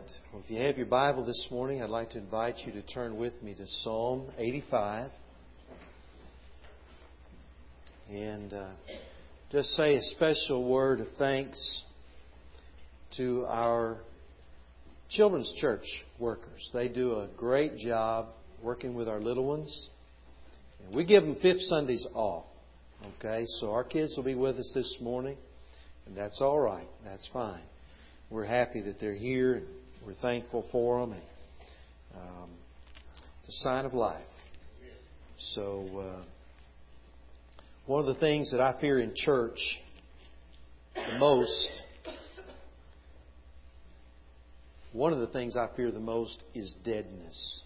Well, if you have your Bible this morning, I'd like to invite you to turn with me to Psalm 85. And just say a special word of thanks to our children's church workers. They do a great job working with our little ones. And we give them fifth Sundays off. Okay, so our kids will be with us this morning. And that's all right. That's fine. We're happy that they're here, and we're thankful for them. And, it's a sign of life. So, one of the things that I fear in church the most, is deadness.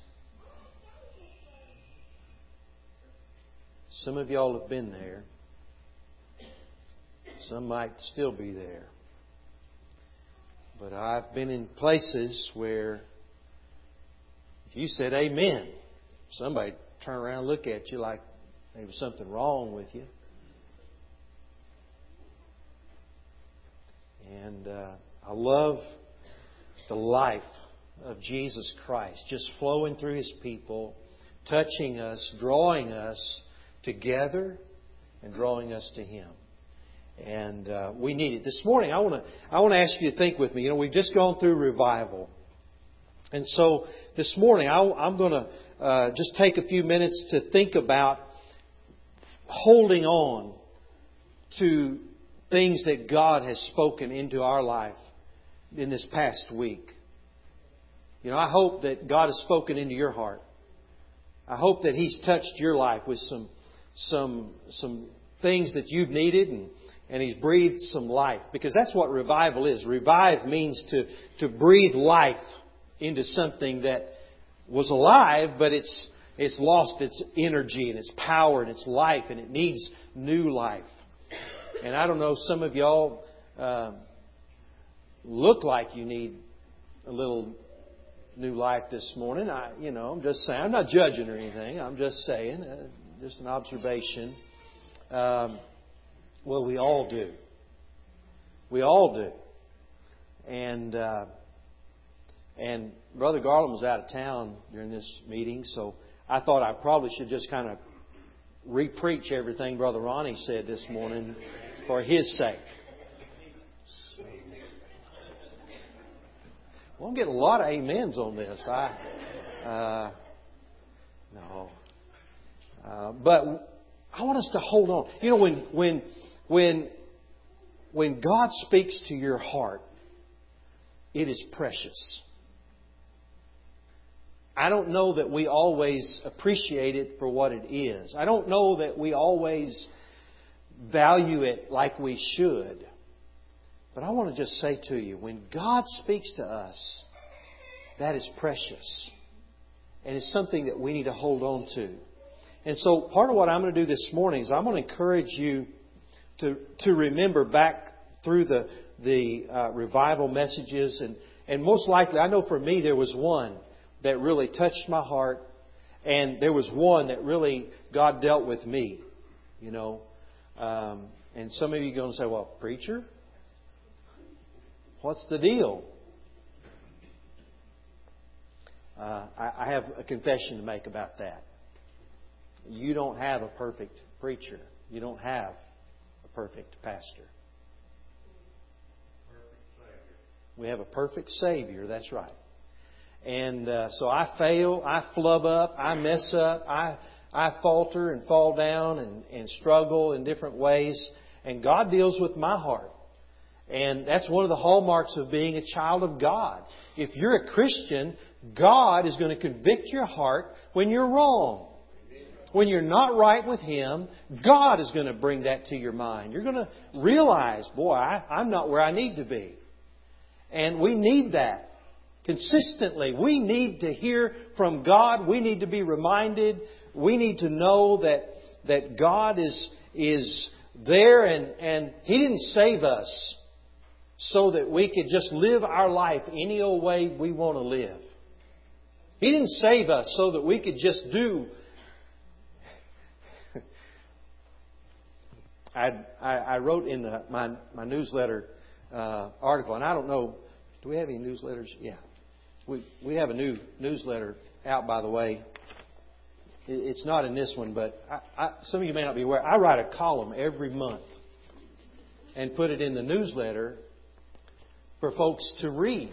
Some of y'all have been there. Some might still be there. But I've been in places where if you said amen, somebody turn around and look at you like there was something wrong with you. And I love the life of Jesus Christ just flowing through His people, touching us, drawing us together and drawing us to Him. And we need it. This morning, I want to ask you to think with me. You know, we've just gone through revival. And so this morning, I'm going to just take a few minutes to think about holding on to things that God has spoken into our life in this past week. You know, I hope that God has spoken into your heart. I hope that He's touched your life with some things that you've needed, and He's breathed some life. Because that's what revival is. Revive means to breathe life into something that was alive, but it's lost its energy and its power and its life, and it needs new life. And I don't know, some of y'all look like you need a little new life this morning. I'm just saying. I'm not judging or anything. I'm just saying, just an observation. Well, we all do. We all do. And Brother Garland was out of town during this meeting, so I thought I probably should just kind of re-preach everything Brother Ronnie said this morning for his sake. Well, I'm getting a lot of amens on this. But I want us to hold on. You know, when God speaks to your heart, it is precious. I don't know that we always appreciate it for what it is. I don't know that we always value it like we should. But I want to just say to you, when God speaks to us, that is precious. And it's something that we need to hold on to. And so part of what I'm going to do this morning is I'm going to encourage you to remember back through the revival messages. And most likely, I know for me, there was one that really touched my heart. And there was one that really God dealt with me. You know. And some of you are going to say, well, preacher, what's the deal? I have a confession to make about that. You don't have a perfect preacher. You don't have a perfect pastor. We have a perfect Savior. That's right. And so I fail, I flub up, I mess up, I falter and fall down and struggle in different ways. And God deals with my heart. And that's one of the hallmarks of being a child of God. If you're a Christian, God is going to convict your heart when you're wrong. When you're not right with Him, God is going to bring that to your mind. You're going to realize, boy, I'm not where I need to be. And we need that consistently. We need to hear from God. We need to be reminded. We need to know that God is there, and He didn't save us so that we could just live our life any old way we want to live. He didn't save us so that we could just do. I wrote in my newsletter article, and I don't know, do we have any newsletters? Yeah. We have a new newsletter out, by the way. It's not in this one, but some of you may not be aware. I write a column every month and put it in the newsletter for folks to read.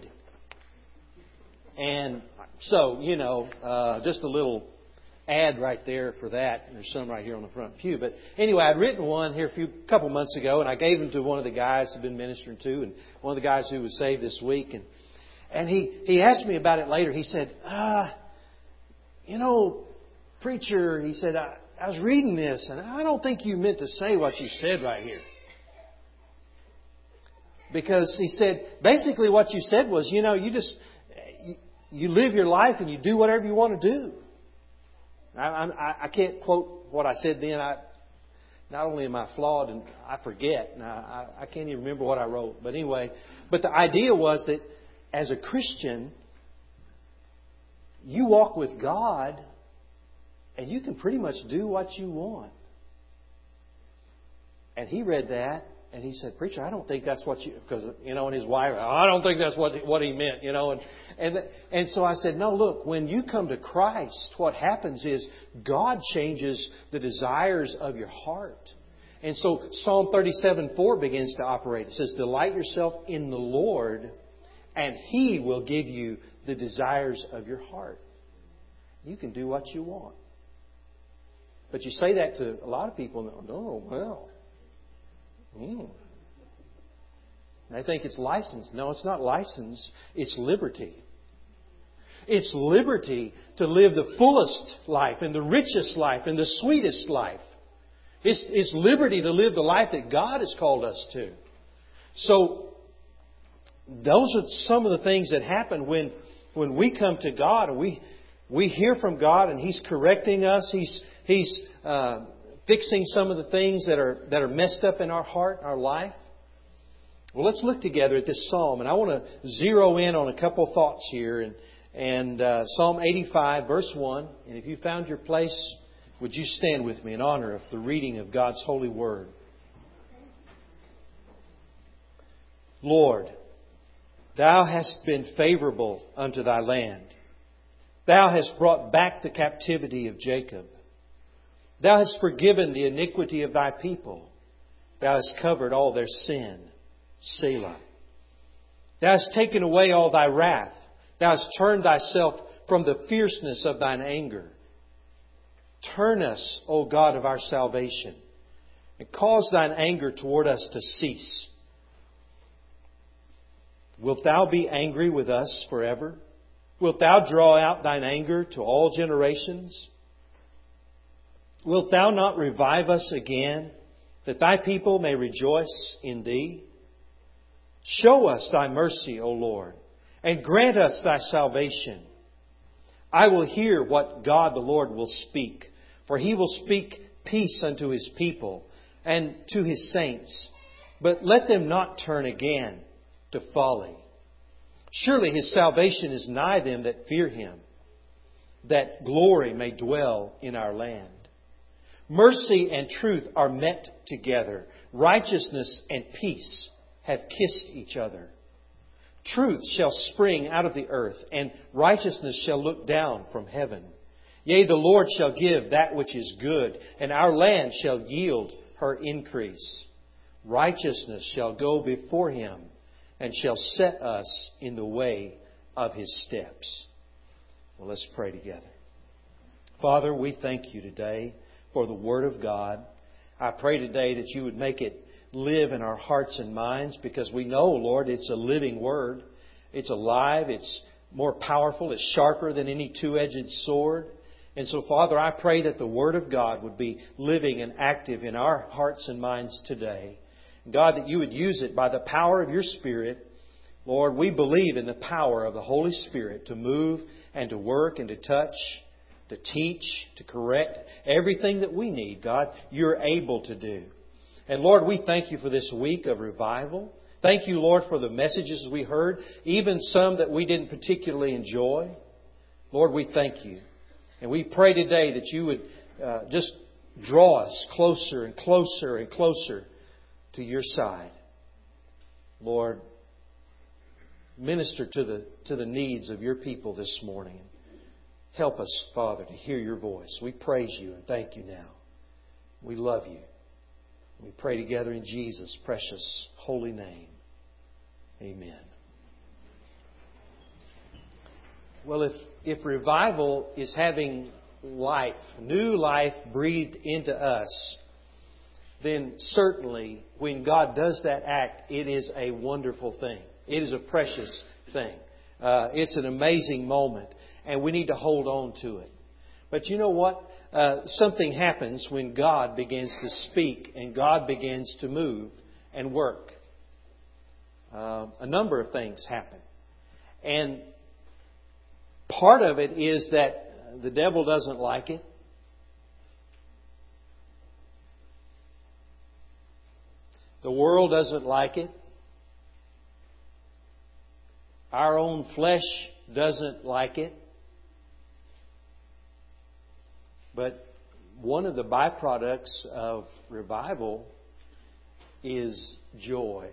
And so, just a little ad right there for that. There's some right here on the front pew. But anyway, I'd written one here a couple months ago, and I gave them to one of the guys I've been ministering to, and one of the guys who was saved this week. And he asked me about it later. He said, preacher, he said, I was reading this, and I don't think you meant to say what you said right here. Because he said, basically what you said was, you live your life and you do whatever you want to do. I can't quote what I said then. Not only am I flawed and I forget, and I can't even remember what I wrote. But anyway, the idea was that as a Christian, you walk with God and you can pretty much do what you want. And he read that and he said, preacher, I don't think that's what you... Because, and his wife, I don't think that's what he meant, And so I said, no, look, when you come to Christ, what happens is God changes the desires of your heart. And so Psalm 37:4 begins to operate. It says, delight yourself in the Lord, and He will give you the desires of your heart. You can do what you want. But you say that to a lot of people, and they think it's license. No, it's not license. It's liberty. It's liberty to live the fullest life and the richest life and the sweetest life. It's liberty to live the life that God has called us to. So those are some of the things that happen when we come to God and we hear from God and He's correcting us. He's fixing some of the things that are messed up in our heart, our life. Well, let's look together at this psalm, and I want to zero in on a couple of thoughts here. And Psalm 85, verse 1. And if you found your place, would you stand with me in honor of the reading of God's holy word? Lord, Thou hast been favorable unto Thy land. Thou hast brought back the captivity of Jacob. Thou hast forgiven the iniquity of Thy people. Thou hast covered all their sin. Selah. Thou hast taken away all Thy wrath. Thou hast turned Thyself from the fierceness of Thine anger. Turn us, O God of our salvation, and cause Thine anger toward us to cease. Wilt Thou be angry with us forever? Wilt Thou draw out Thine anger to all generations? Wilt Thou not revive us again, that Thy people may rejoice in Thee? Show us Thy mercy, O Lord, and grant us Thy salvation. I will hear what God the Lord will speak, for He will speak peace unto His people and to His saints. But let them not turn again to folly. Surely His salvation is nigh them that fear Him, that glory may dwell in our land. Mercy and truth are met together. Righteousness and peace have kissed each other. Truth shall spring out of the earth, and righteousness shall look down from heaven. Yea, the Lord shall give that which is good, and our land shall yield her increase. Righteousness shall go before Him, and shall set us in the way of His steps. Well, let's pray together. Father, we thank You today for the Word of God. I pray today that You would make it live in our hearts and minds, because we know, Lord, it's a living Word. It's alive. It's more powerful. It's sharper than any two-edged sword. And so, Father, I pray that the Word of God would be living and active in our hearts and minds today. God, that You would use it by the power of Your Spirit. Lord, we believe in the power of the Holy Spirit to move and to work and to touch, to teach, to correct everything that we need. God, You're able to do. And Lord, we thank You for this week of revival. Thank You, Lord, for the messages we heard, even some that we didn't particularly enjoy. Lord, we thank You. And we pray today that You would just draw us closer and closer and closer to Your side. Lord, minister to the needs of Your people this morning. Help us, Father, to hear Your voice. We praise You and thank You now. We love You. We pray together in Jesus' precious holy name. Amen. Well, if revival is having life, new life breathed into us, then certainly when God does that act, it is a wonderful thing. It is a precious thing. It's an amazing moment, and we need to hold on to it. But you know what? Something happens when God begins to speak and God begins to move and work. A number of things happen. And part of it is that the devil doesn't like it. The world doesn't like it. Our own flesh doesn't like it. But one of the byproducts of revival is joy.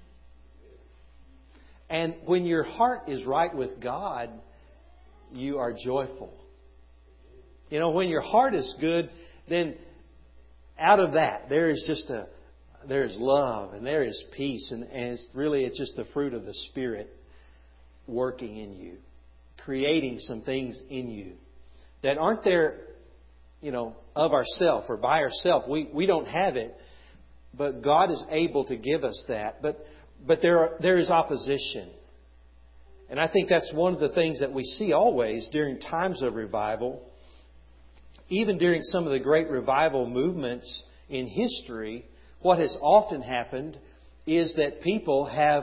And when your heart is right with God, you are joyful. You know, when your heart is good, then out of that there is love and there is peace, and it's just the fruit of the Spirit working in you, creating some things in you that aren't there, of ourselves or by ourselves. We don't have it, but God is able to give us that. But there is opposition. And I think that's one of the things that we see always during times of revival. Even during some of the great revival movements in history, what has often happened is that people have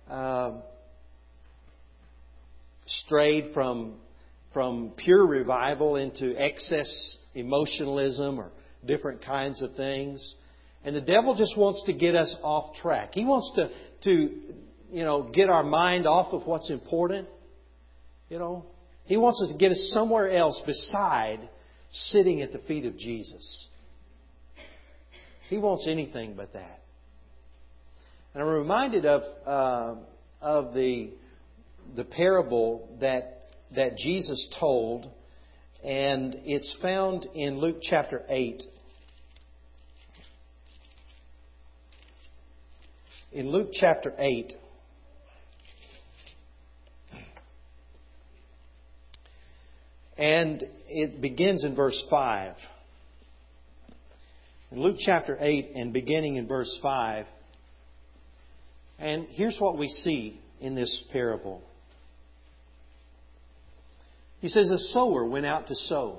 strayed from pure revival into excess emotionalism or different kinds of things. And the devil just wants to get us off track. He wants to get our mind off of what's important. He wants us to get us somewhere else beside sitting at the feet of Jesus. He wants anything but that. And I'm reminded of the parable that Jesus told, and it's found in Luke chapter 8. In Luke chapter 8, and it begins in verse 5. In Luke chapter 8 and beginning in verse 5, and here's what we see in this parable. He says, a sower went out to sow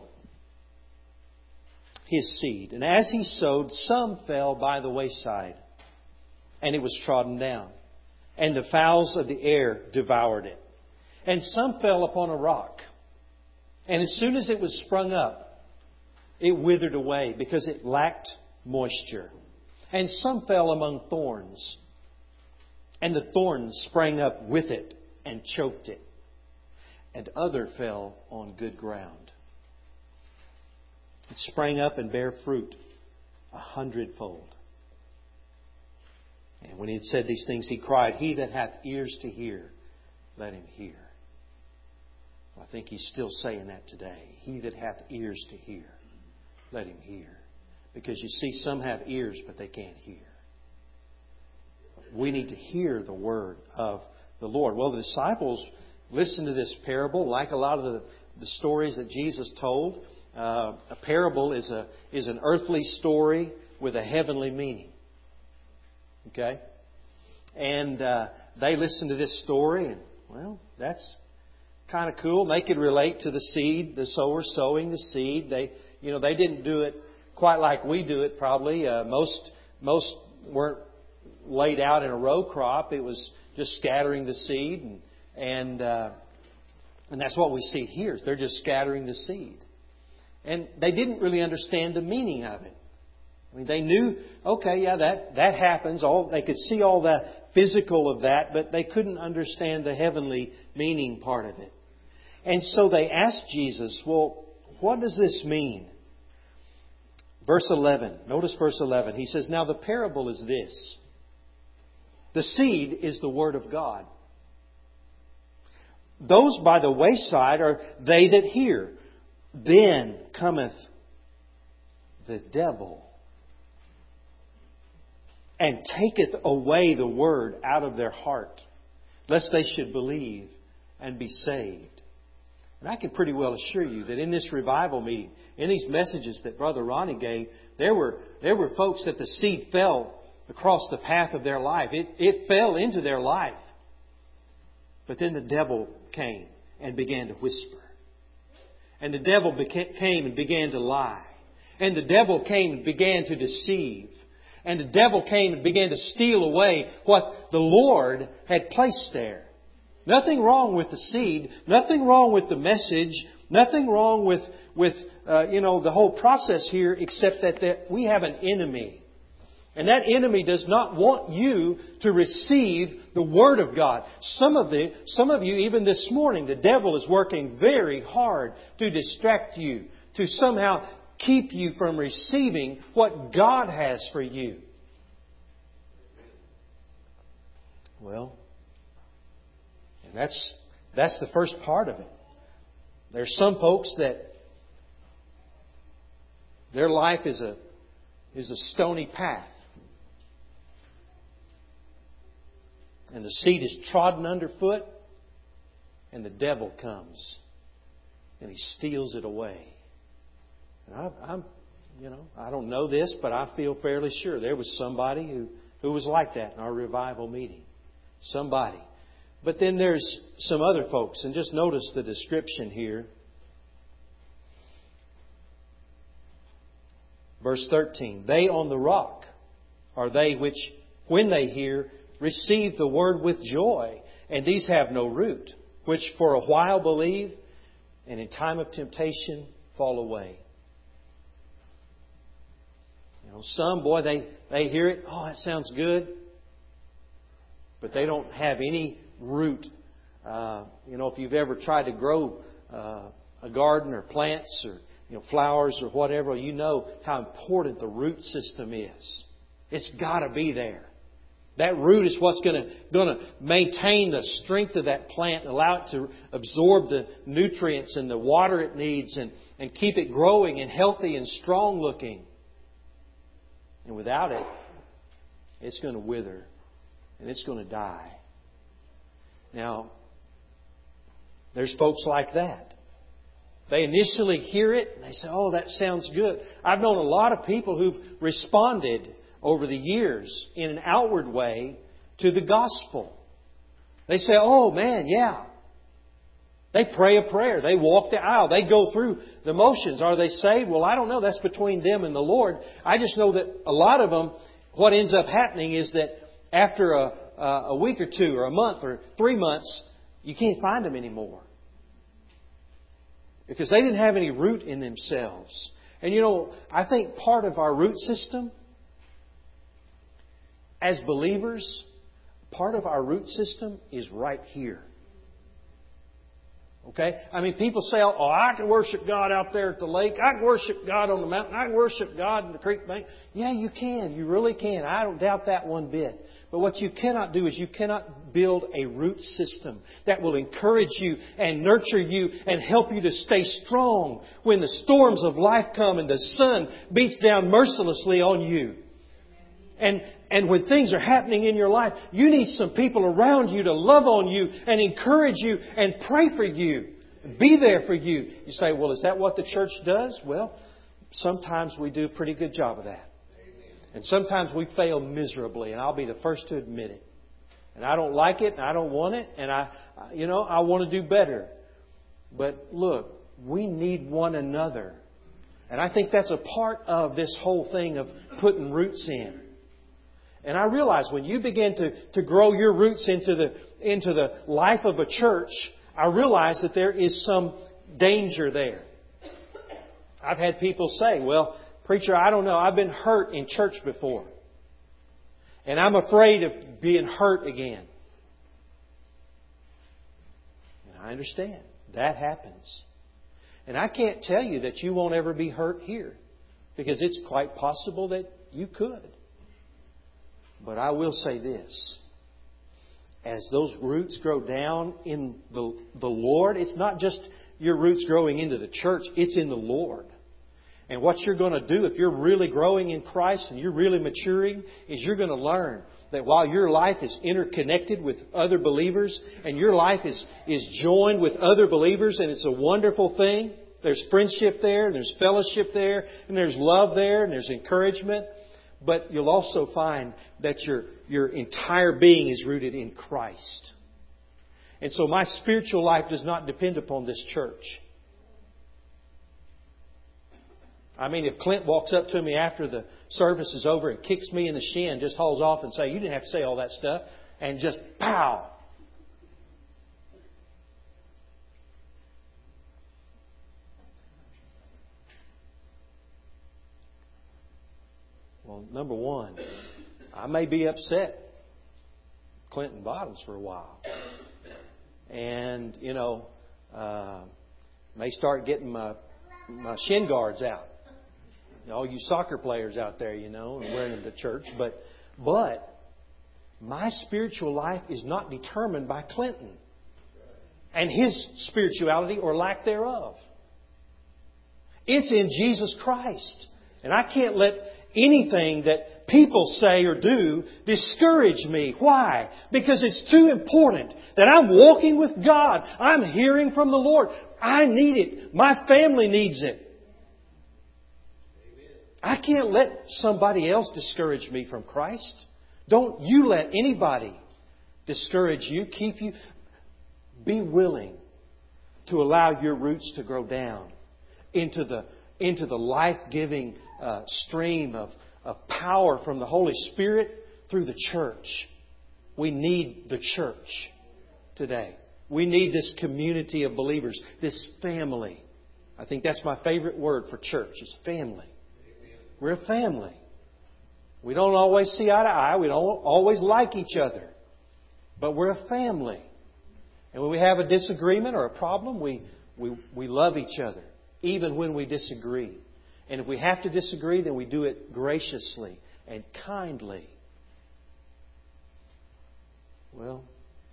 his seed. And as he sowed, some fell by the wayside, and it was trodden down. And the fowls of the air devoured it. And some fell upon a rock. And as soon as it was sprung up, it withered away because it lacked moisture. And some fell among thorns. And the thorns sprang up with it and choked it. And other fell on good ground. It sprang up and bare fruit 100-fold. And when he had said these things, he cried, He that hath ears to hear, let him hear. Well, I think he's still saying that today. He that hath ears to hear, let him hear. Because you see, some have ears, but they can't hear. We need to hear the word of the Lord. Well, the disciples listened to this parable, like a lot of the stories that Jesus told. A parable is an earthly story with a heavenly meaning. Okay? And they listened to this story, and, well, that's kind of cool. They could relate to the seed, the sower sowing the seed. They didn't do it quite like we do it, probably. Most weren't laid out in a row crop. It was just scattering the seed, and that's what we see here. They're just scattering the seed. And they didn't really understand the meaning of it. I mean, they knew, okay, yeah, that happens. They could see all the physical of that, but they couldn't understand the heavenly meaning part of it. And so they asked Jesus, well, what does this mean? Verse 11. Notice verse 11. He says, now the parable is this. The seed is the Word of God. those by the wayside are they that hear. Then cometh the devil and taketh away the word out of their heart, lest they should believe and be saved. And I can pretty well assure you that in this revival meeting, in these messages that Brother Ronnie gave, there were folks that the seed fell across the path of their life. It fell into their life. But then the devil came and began to whisper. And the devil came and began to lie. And the devil came and began to deceive. And the devil came and began to steal away what the Lord had placed there. Nothing wrong with the seed. Nothing wrong with the message. Nothing wrong with the whole process here, except that we have an enemy. And that enemy does not want you to receive the Word of God. Some of you, even this morning, the devil is working very hard to distract you, to somehow keep you from receiving what God has for you. Well, and that's the first part of it. There's some folks that their life is a stony path. And the seed is trodden underfoot, and the devil comes and he steals it away. And I don't know this, but I feel fairly sure there was somebody who was like that in our revival meeting. Somebody. But then there's some other folks, and just notice the description here. Verse 13. They on the rock are they which, when they hear, receive the word with joy. And these have no root, which for a while believe, and in time of temptation fall away. Some, they hear it. Oh, that sounds good. But they don't have any root. If you've ever tried to grow a garden or plants or flowers or whatever, you know how important the root system is. It's got to be there. That root is what's going to maintain the strength of that plant and allow it to absorb the nutrients and the water it needs and keep it growing and healthy and strong looking. And without it, it's going to wither and it's going to die. Now, there's folks like that. They initially hear it and they say, oh, that sounds good. I've known a lot of people who've responded over the years in an outward way to the gospel. They say, oh man, yeah. They pray a prayer. They walk the aisle. They go through the motions. Are they saved? Well, I don't know. That's between them and the Lord. I just know that a lot of them, what ends up happening is that after a week or two or a month or 3 months, you can't find them anymore. Because they didn't have any root in themselves. And I think part of our root system as believers, part of our root system is right here. Okay? I mean, people say, oh, I can worship God out there at the lake. I can worship God on the mountain. I can worship God in the creek bank. Yeah, you can. You really can. I don't doubt that one bit. But what you cannot do is you cannot build a root system that will encourage you and nurture you and help you to stay strong when the storms of life come and the sun beats down mercilessly on you. And when things are happening in your life, you need some people around you to love on you and encourage you and pray for you. Be there for you. You say, well, is that what the church does? Well, sometimes we do a pretty good job of that. And sometimes we fail miserably, and I'll be the first to admit it. And I don't like it, and I don't want it, and I want to do better. But look, we need one another. And I think that's a part of this whole thing of putting roots in. And I realize when you begin to grow your roots into the life of a church, I realize that there is some danger there. I've had people say, well, preacher, I don't know. I've been hurt in church before. And I'm afraid of being hurt again. And I understand. That happens. And I can't tell you that you won't ever be hurt here. Because it's quite possible that you could. But I will say this. as those roots grow down in the Lord, it's not just your roots growing into the church, it's in the Lord. And what you're going to do if you're really growing in Christ and you're really maturing is you're going to learn that while your life is interconnected with other believers and your life is joined with other believers, and it's a wonderful thing. There's friendship there, and there's fellowship there, and there's love there, and there's encouragement. But you'll also find that your entire being is rooted in Christ. And so my spiritual life does not depend upon this church. I mean, if Clint walks up to me after the service is over and kicks me in the shin, just hauls off and say, "You didn't have to say all that stuff," and just pow. Well, number one, I may be upset Clinton Bottoms for a while. And, may start getting my shin guards out. All you soccer players out there, and wearing them to church. But my spiritual life is not determined by Clinton and his spirituality or lack thereof. It's in Jesus Christ. And I can't let anything that people say or do discourage me. Why? Because it's too important that I'm walking with God. I'm hearing from the Lord. I need it. My family needs it. I can't let somebody else discourage me from Christ. Don't you let anybody discourage you, keep you. Be willing to allow your roots to grow down into the life-giving stream of power from the Holy Spirit through the church. We need the church today. We need this community of believers, this family. I think that's my favorite word for church, is family. We're a family. We don't always see eye to eye. We don't always like each other. But we're a family. And when we have a disagreement or a problem, we love each other, even when we disagree. And if we have to disagree, then we do it graciously and kindly. Well,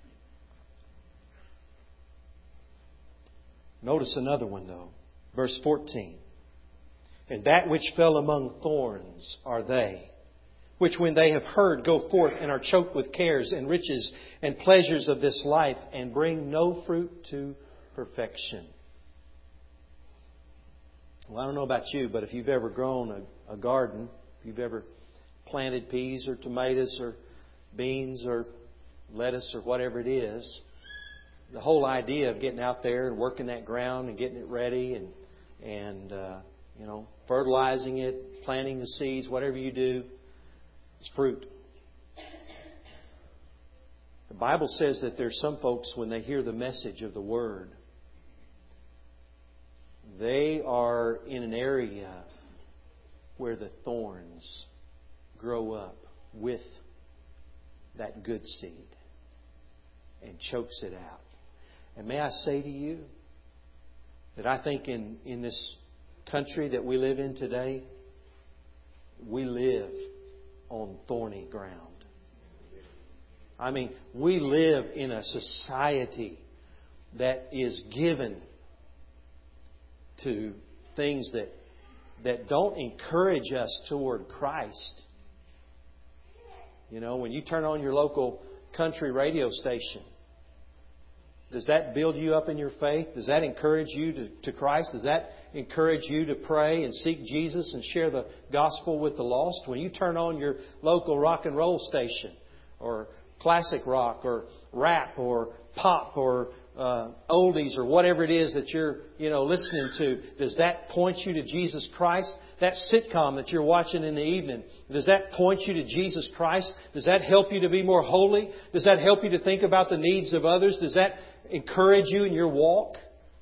notice another one, though. Verse 14. And that which fell among thorns are they, which when they have heard go forth and are choked with cares and riches and pleasures of this life and bring no fruit to perfection. Well, I don't know about you, but if you've ever grown a garden, if you've ever planted peas or tomatoes or beans or lettuce or whatever it is, the whole idea of getting out there and working that ground and getting it ready and fertilizing it, planting the seeds, whatever you do, it's fruit. The Bible says that there's some folks, when they hear the message of the Word, they are in an area where the thorns grow up with that good seed and chokes it out. And may I say to you that I think in this country that we live in today, we live on thorny ground. I mean, we live in a society that is given to things that don't encourage us toward Christ. When you turn on your local country radio station, does that build you up in your faith? Does that encourage you to Christ? Does that encourage you to pray and seek Jesus and share the gospel with the lost? When you turn on your local rock and roll station, or classic rock, or rap, or pop, or oldies, or whatever it is that you're listening to, does that point you to Jesus Christ? That sitcom that you're watching in the evening, does that point you to Jesus Christ? Does that help you to be more holy? Does that help you to think about the needs of others? Does that encourage you in your walk?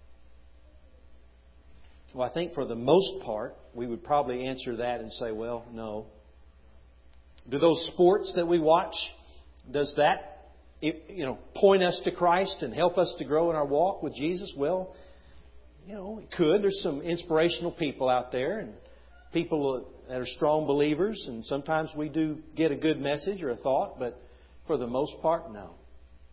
Well, I think for the most part, we would probably answer that and say, well, no. Do those sports that we watch, does that point us to Christ and help us to grow in our walk with Jesus? Well, it could. There's some inspirational people out there and people that are strong believers, and sometimes we do get a good message or a thought, but for the most part, no.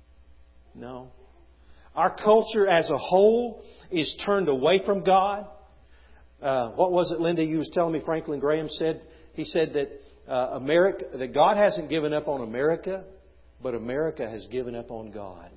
No. Our culture as a whole is turned away from God. What was it, Linda, you was telling me Franklin Graham said? He said that that God hasn't given up on America, but America has given up on God.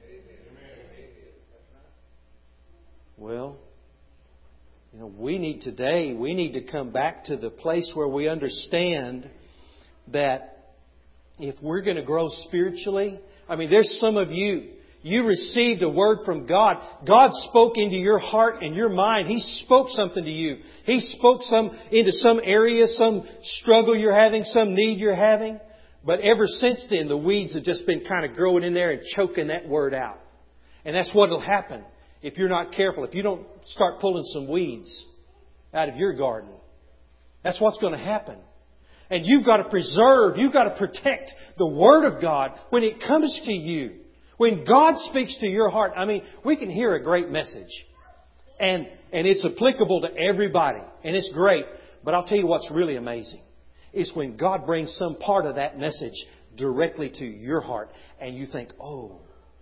Well, we need to come back to the place where we understand that if we're going to grow spiritually, there's some of you received a word from God. God spoke into your heart and your mind. He spoke something to you. He spoke into some area, some struggle you're having, some need you're having. But ever since then, the weeds have just been kind of growing in there and choking that word out. And that's what will happen if you're not careful, if you don't start pulling some weeds out of your garden. That's what's going to happen. And you've got to preserve, you've got to protect the Word of God when it comes to you. When God speaks to your heart, we can hear a great message. And it's applicable to everybody. And it's great. But I'll tell you what's really amazing is when God brings some part of that message directly to your heart. And you think, oh,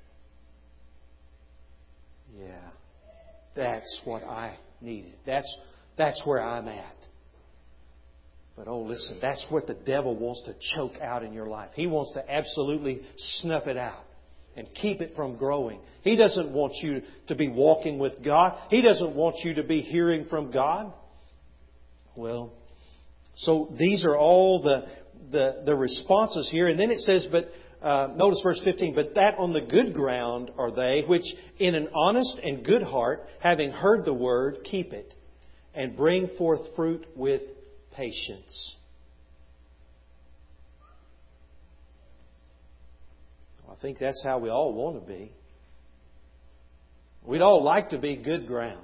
yeah, that's what I needed. That's where I'm at. But listen, that's what the devil wants to choke out in your life. He wants to absolutely snuff it out and keep it from growing. He doesn't want you to be walking with God. He doesn't want you to be hearing from God. Well, so these are all the responses here. And then it says, but notice verse 15, but that on the good ground are they, which in an honest and good heart, having heard the word, keep it, and bring forth fruit with patience. I think that's how we all want to be. We'd all like to be good ground.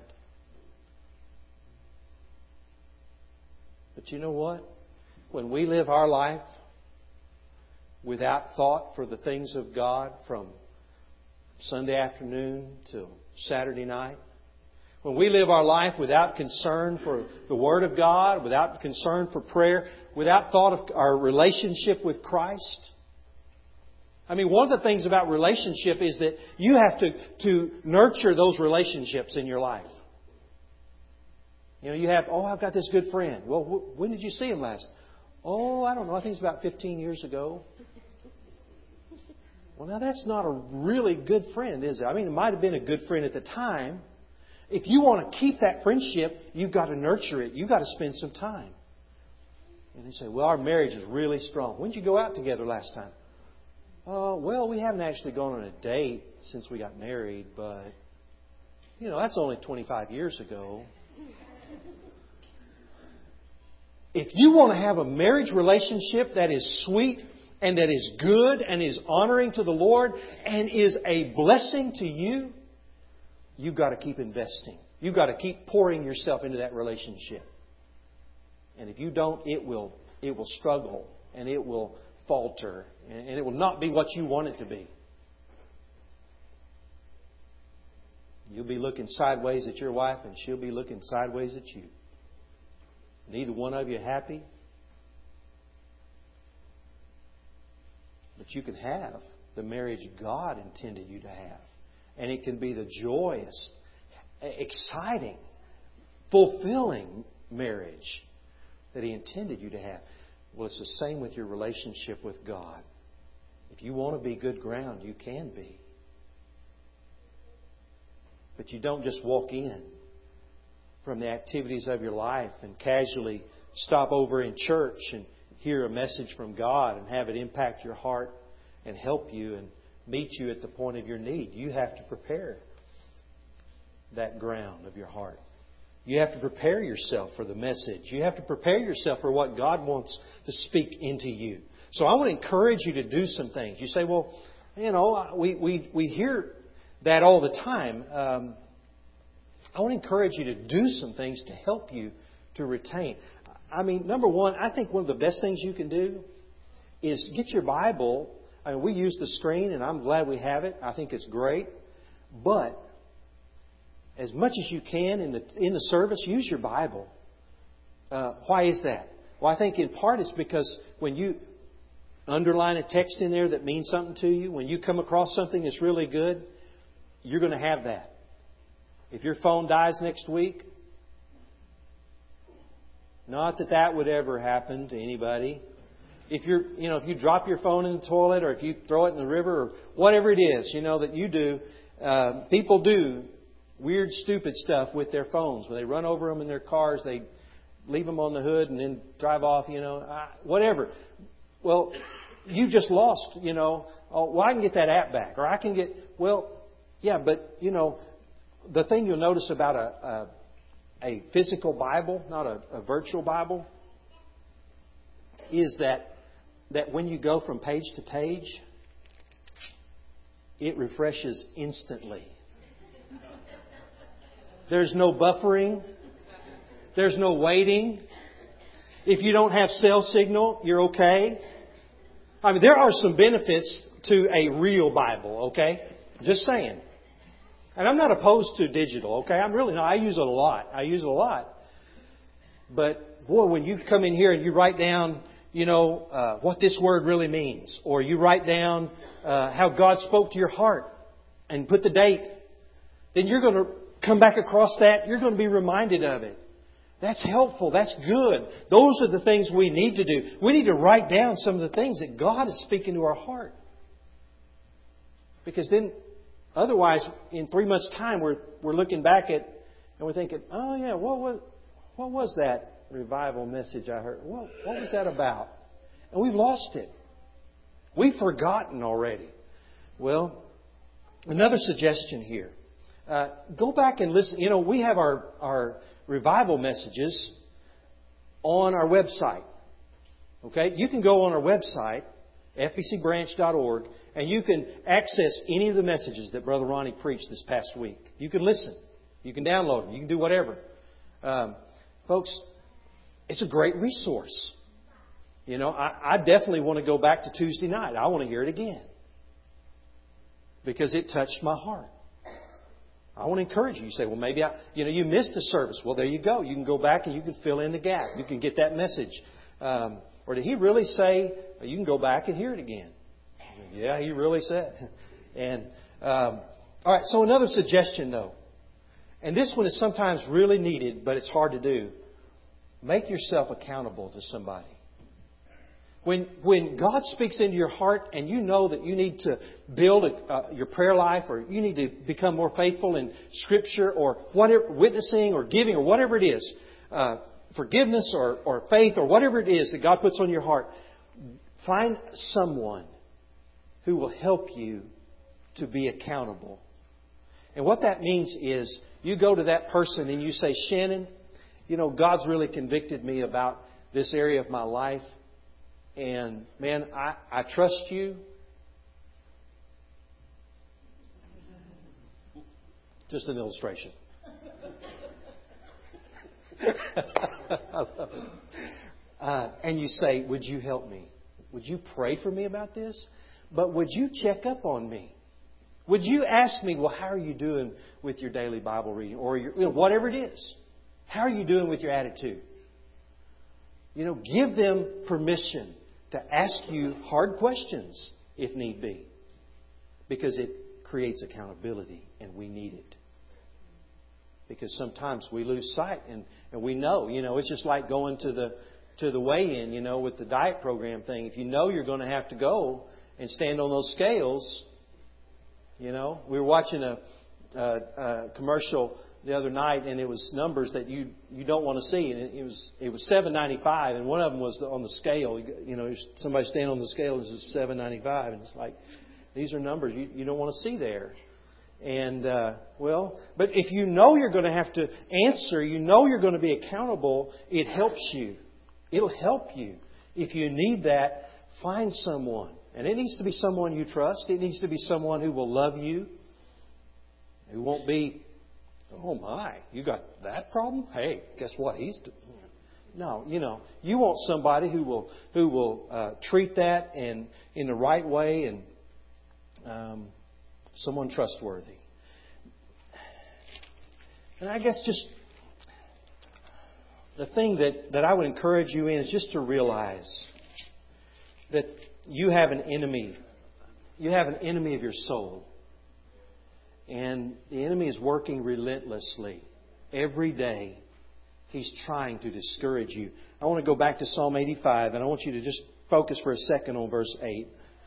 But you know what? When we live our life without thought for the things of God from Sunday afternoon till Saturday night, when we live our life without concern for the Word of God, without concern for prayer, without thought of our relationship with Christ. One of the things about relationship is that you have to nurture those relationships in your life. You have, I've got this good friend. Well, when did you see him last? I don't know. I think it's about 15 years ago. Well, now that's not a really good friend, is it? It might have been a good friend at the time. If you want to keep that friendship, you've got to nurture it. You've got to spend some time. And they say, well, our marriage is really strong. When did you go out together last time? Well, we haven't actually gone on a date since we got married, but, that's only 25 years ago. If you want to have a marriage relationship that is sweet and that is good and is honoring to the Lord and is a blessing to you, you've got to keep investing. You've got to keep pouring yourself into that relationship. And if you don't, it will struggle and it will falter and it will not be what you want it to be. You'll be looking sideways at your wife and she'll be looking sideways at you. Neither one of you happy. But you can have the marriage God intended you to have. And it can be the joyous, exciting, fulfilling marriage that He intended you to have. Well, it's the same with your relationship with God. If you want to be good ground, you can be. But you don't just walk in from the activities of your life and casually stop over in church and hear a message from God and have it impact your heart and help you and meet you at the point of your need. You have to prepare that ground of your heart. You have to prepare yourself for the message. You have to prepare yourself for what God wants to speak into you. So I want to encourage you to do some things. You say, well, we hear that all the time. I want to encourage you to do some things to help you to retain. Number one, I think one of the best things you can do is get your Bible. We use the screen, and I'm glad we have it. I think it's great. But as much as you can in the service, use your Bible. Why is that? Well, I think in part it's because when you underline a text in there that means something to you, when you come across something that's really good, you're going to have that. If your phone dies next week, not that that would ever happen to anybody. If if you drop your phone in the toilet, or if you throw it in the river, or whatever it is, that you do, people do weird, stupid stuff with their phones. When they run over them in their cars, they leave them on the hood and then drive off, whatever. Well, you just lost, I can get that app back, or I can get, but, the thing you'll notice about a physical Bible, not a virtual Bible, is that when you go from page to page, it refreshes instantly. There's no buffering. There's no waiting. If you don't have cell signal, you're okay. I mean, there are some benefits to a real Bible, okay? Just saying. And I'm not opposed to digital, okay? I'm really not. I use it a lot. But, boy, when you come in here and you write down, what this word really means, or you write down how God spoke to your heart and put the date, then you're going to come back across that. You're going to be reminded of it. That's helpful. That's good. Those are the things we need to do. We need to write down some of the things that God is speaking to our heart. Because then, otherwise, in 3 months' time, we're looking back at and we're thinking, oh yeah, what was that revival message I heard? What was that about? And we've lost it. We've forgotten already. Well, another suggestion here. Go back and listen. We have our revival messages on our website. Okay? You can go on our website, fbcbranch.org, and you can access any of the messages that Brother Ronnie preached this past week. You can listen. You can download them. You can do whatever. Folks, it's a great resource. I definitely want to go back to Tuesday night. I want to hear it again. Because it touched my heart. I want to encourage you. You say, well, maybe you missed a service. Well, there you go. You can go back and you can fill in the gap. You can get that message. Or did he really say, you can go back and hear it again? Yeah, he really said. And, all right, so another suggestion, though. And this one is sometimes really needed, but it's hard to do. Make yourself accountable to somebody. When God speaks into your heart and you know that you need to build your prayer life, or you need to become more faithful in Scripture, or whatever, witnessing or giving or whatever it is, forgiveness or faith or whatever it is that God puts on your heart, find someone who will help you to be accountable. And what that means is you go to that person and you say, Shannon, God's really convicted me about this area of my life. And, man, I trust you. Just an illustration. I love it. And you say, would you help me? Would you pray for me about this? But would you check up on me? Would you ask me, well, how are you doing with your daily Bible reading? Or whatever it is. How are you doing with your attitude? Give them permission to ask you hard questions if need be. Because it creates accountability and we need it. Because sometimes we lose sight and we know, it's just like going to the weigh-in, with the diet program thing. If you know you're going to have to go and stand on those scales, we were watching a commercial the other night, and it was numbers that you don't want to see, and it was $7.95, and one of them was on the scale. Somebody standing on the scale is $7.95, and it's like these are numbers you don't want to see there. And but if you know you're going to have to answer, you're going to be accountable, it helps you. It'll help you. If you need that, find someone, and it needs to be someone you trust. It needs to be someone who will love you, who won't be, oh my, you got that problem? Hey, guess what? No, you want somebody who will treat that in the right way, and someone trustworthy. And I guess just the thing that I would encourage you in is just to realize that you have an enemy. You have an enemy of your soul. And the enemy is working relentlessly. Every day, he's trying to discourage you. I want to go back to Psalm 85, and I want you to just focus for a second on verse 8.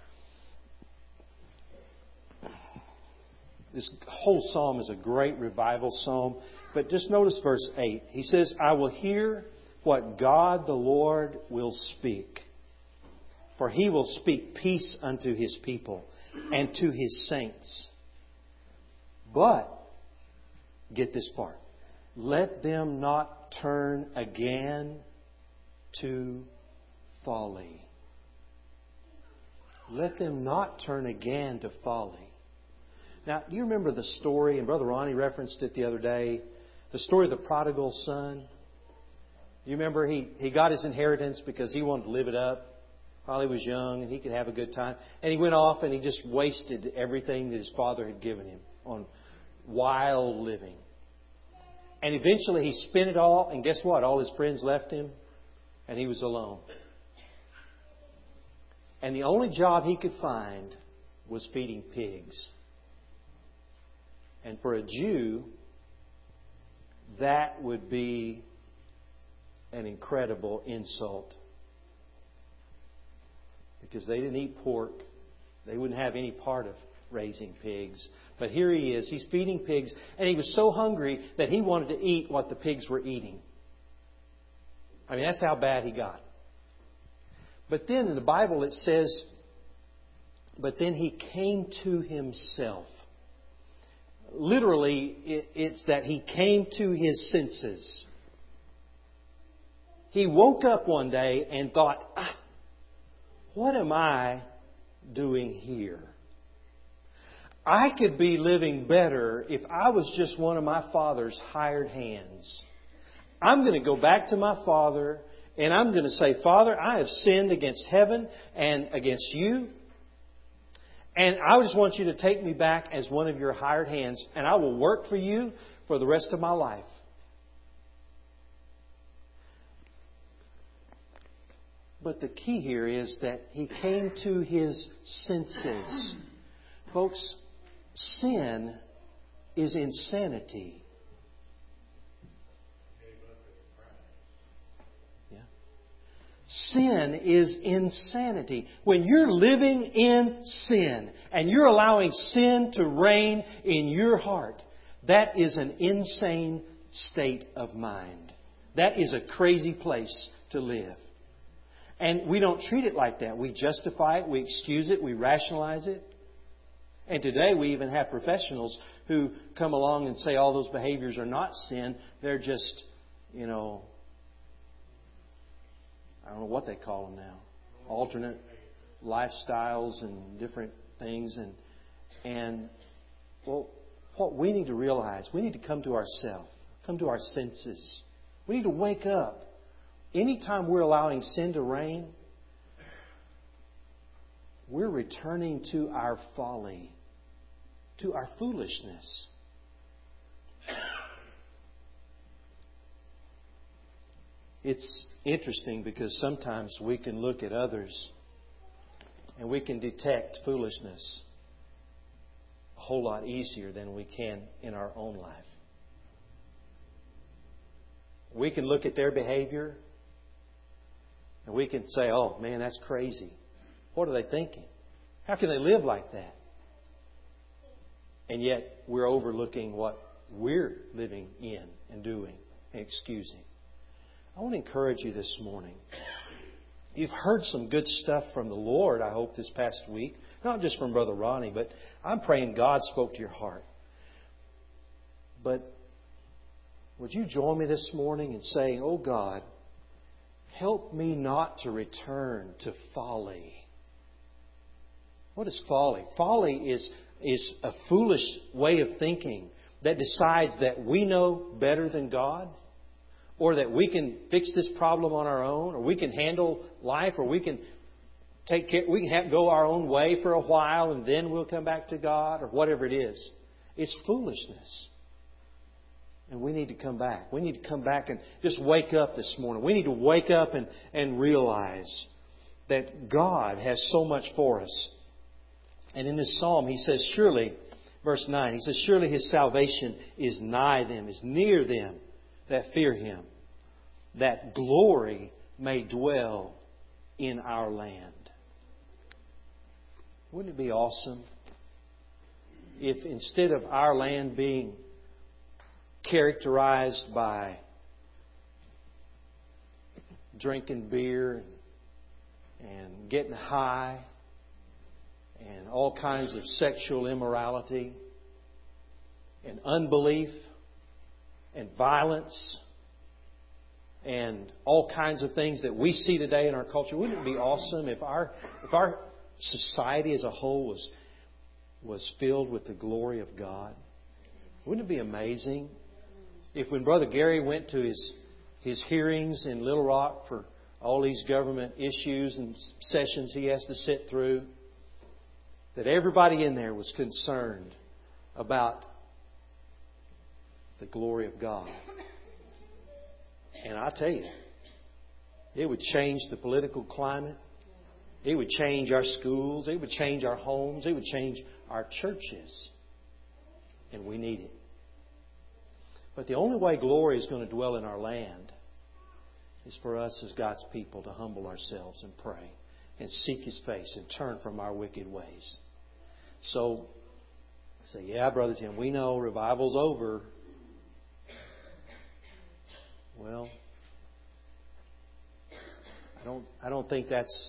This whole psalm is a great revival psalm. But just notice verse 8. He says, I will hear what God the Lord will speak. For He will speak peace unto His people and to His saints. But, get this part, let them not turn again to folly. Let them not turn again to folly. Now, do you remember the story, and Brother Ronnie referenced it the other day, the story of the prodigal son? You remember he got his inheritance because he wanted to live it up while he was young and he could have a good time. And he went off and he just wasted everything that his father had given him on wild living. And eventually he spent it all, and guess what? All his friends left him and he was alone. And the only job he could find was feeding pigs. And for a Jew, that would be an incredible insult. Because they didn't eat pork. They wouldn't have any part of raising pigs. But here he is. He's feeding pigs. And he was so hungry that he wanted to eat what the pigs were eating. I mean, that's how bad he got. But then in the Bible it says, but then he came to himself. Literally, it's that he came to his senses. He woke up one day and thought, what am I doing here? I could be living better if I was just one of my father's hired hands. I'm going to go back to my father and I'm going to say, Father, I have sinned against heaven and against you. And I just want you to take me back as one of your hired hands, and I will work for you for the rest of my life. But the key here is that he came to his senses. Folks, sin is insanity. Sin is insanity. When you're living in sin and you're allowing sin to reign in your heart, that is an insane state of mind. That is a crazy place to live. And we don't treat it like that. We justify it, we excuse it, we rationalize it. And today we even have professionals who come along and say all those behaviors are not sin. They're just, I don't know what they call them now. Alternate lifestyles and different things. And what we need to realize, we need to come to ourselves, come to our senses. We need to wake up. Anytime we're allowing sin to reign, we're returning to our folly, to our foolishness. It's interesting because sometimes we can look at others and we can detect foolishness a whole lot easier than we can in our own life. We can look at their behavior and we can say, oh man, that's crazy. What are they thinking? How can they live like that? And yet we're overlooking what we're living in and doing and excusing. I want to encourage you this morning. You've heard some good stuff from the Lord, I hope, this past week. Not just from Brother Ronnie, but I'm praying God spoke to your heart. But would you join me this morning in saying, oh God, help me not to return to folly. What is folly? Folly is a foolish way of thinking that decides that we know better than God, or that we can fix this problem on our own, or we can handle life, or we can go our own way for a while and then we'll come back to God, or whatever it is. It's foolishness. And we need to come back. We need to come back and just wake up this morning. We need to wake up and realize that God has so much for us. And in this psalm, he says, surely Verse 9, He says, surely His salvation is nigh them, is near them that fear Him, that glory may dwell in our land. Wouldn't it be awesome if instead of our land being characterized by drinking beer and getting high and all kinds of sexual immorality and unbelief and violence and all kinds of things that we see today in our culture, wouldn't it be awesome if our society as a whole was filled with the glory of God? Wouldn't it be amazing if when Brother Gary went to his hearings in Little Rock for all these government issues and sessions he has to sit through, that everybody in there was concerned about the glory of God? And I tell you, it would change the political climate. It would change our schools. It would change our homes. It would change our churches. And we need it. But the only way glory is going to dwell in our land is for us as God's people to humble ourselves and pray and seek His face and turn from our wicked ways. So, I say, yeah, Brother Tim, we know revival's over. Well, I don't think that's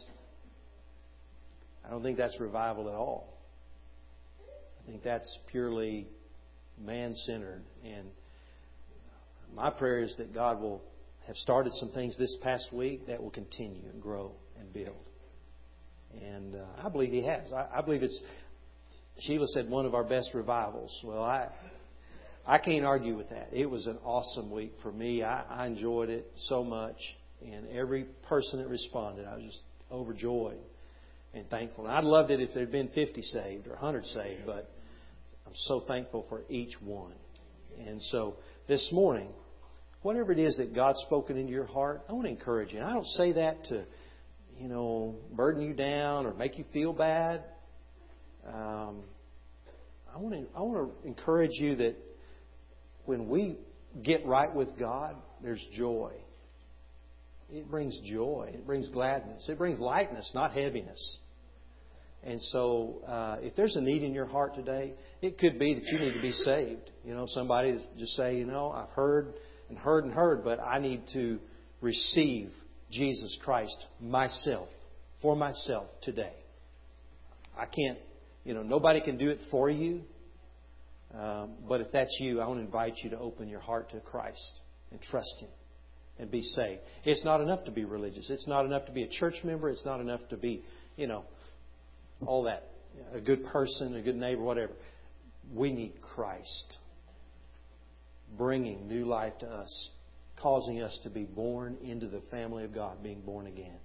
revival at all. I think that's purely man-centered. And my prayer is that God will have started some things this past week that will continue and grow and build. And I believe He has. I believe it's, Sheila said, one of our best revivals. Well, I can't argue with that. It was an awesome week for me. I enjoyed it so much. And every person that responded, I was just overjoyed and thankful. And I'd loved it if there had been 50 saved or 100 saved, but I'm so thankful for each one. And so this morning, whatever it is that God's spoken into your heart, I want to encourage you. And I don't say that to, burden you down or make you feel bad. I want to encourage you that when we get right with God, there's joy. It brings joy. It brings gladness. It brings lightness, not heaviness. And so if there's a need in your heart today, it could be that you need to be saved. Somebody just say, I've heard and heard and heard, but I need to receive Jesus Christ for myself today. I can't, nobody can do it for you. But if that's you, I want to invite you to open your heart to Christ and trust Him and be saved. It's not enough to be religious. It's not enough to be a church member. It's not enough to be, all that. A good person, a good neighbor, whatever. We need Christ bringing new life to us, causing us to be born into the family of God, being born again.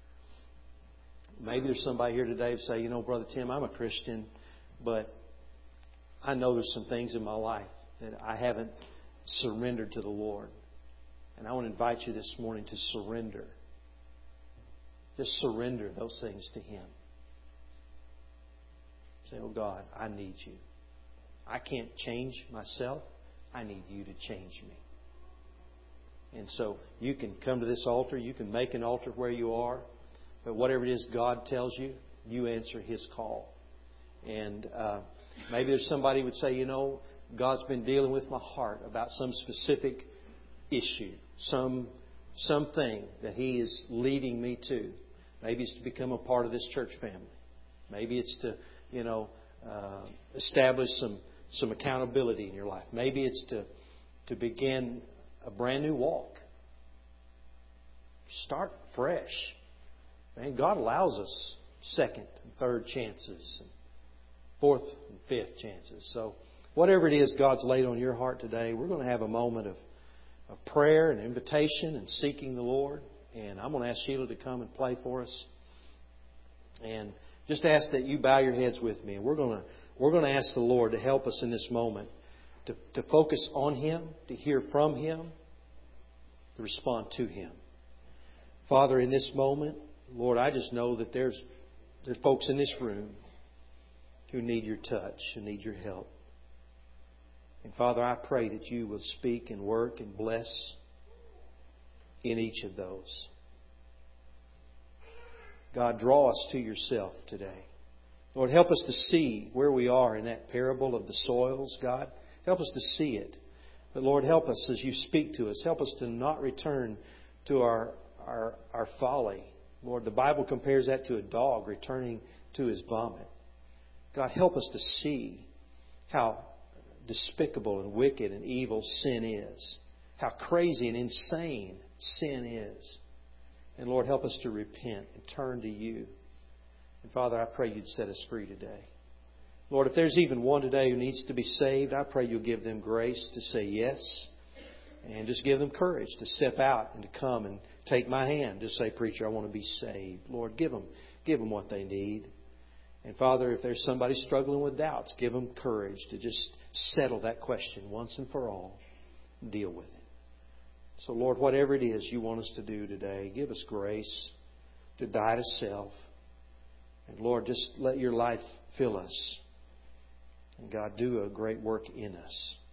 Maybe there's somebody here today who say, Brother Tim, I'm a Christian, but I know there's some things in my life that I haven't surrendered to the Lord. And I want to invite you this morning to surrender. Just surrender those things to Him. Say, oh God, I need You. I can't change myself. I need You to change me. And so you can come to this altar. You can make an altar where you are. But whatever it is God tells you, you answer His call. And maybe there's somebody who would say, God's been dealing with my heart about some specific issue, something that He is leading me to. Maybe it's to become a part of this church family. Maybe it's to, establish some accountability in your life. Maybe it's to begin a brand new walk. Start fresh. Man, God allows us second and third chances, and fourth and fifth chances. So whatever it is God's laid on your heart today, we're going to have a moment of prayer and invitation and seeking the Lord. And I'm going to ask Sheila to come and play for us. And just ask that you bow your heads with me. And we're going to ask the Lord to help us in this moment to focus on Him, to hear from Him, to respond to Him. Father, in this moment, Lord, I just know that there's folks in this room who need Your touch, who need Your help. And Father, I pray that You will speak and work and bless in each of those. God, draw us to Yourself today. Lord, help us to see where we are in that parable of the soils, God. Help us to see it. But Lord, help us as You speak to us. Help us to not return to our folly. Lord, the Bible compares that to a dog returning to his vomit. God, help us to see how despicable and wicked and evil sin is. How crazy and insane sin is. And Lord, help us to repent and turn to You. And Father, I pray You'd set us free today. Lord, if there's even one today who needs to be saved, I pray You'll give them grace to say yes. And just give them courage to step out and to come and take my hand. Just say, preacher, I want to be saved. Lord, give them what they need. And Father, if there's somebody struggling with doubts, give them courage to just settle that question once and for all. Deal with it. So Lord, whatever it is You want us to do today, give us grace to die to self. And Lord, just let Your life fill us. And God, do a great work in us.